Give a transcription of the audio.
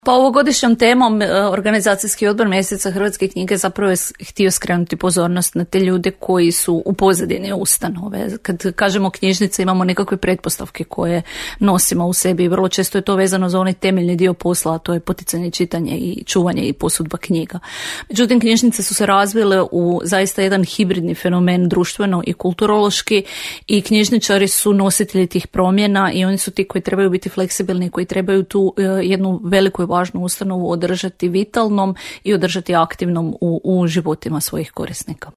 Pa ovogodišnjom temom organizacijski odbor mjeseca hrvatske knjige zapravo je htio skrenuti pozornost na te ljude koji su u pozadini ustanove. Kad kažemo knjižnice imamo nekakve pretpostavke koje nosimo u sebi i vrlo često je to vezano za onaj temeljni dio posla, a to je poticanje čitanja i čuvanje i posudba knjiga. Međutim, knjižnice su se razvile u zaista jedan hibridni fenomen društveno i kulturološki i knjižničari su nositelji tih promjena i oni su ti koji trebaju biti fleksibilni, koji trebaju tu jednu veliku i važnu ustanovu održati vitalnom i održati aktivnom u životima svojih korisnika.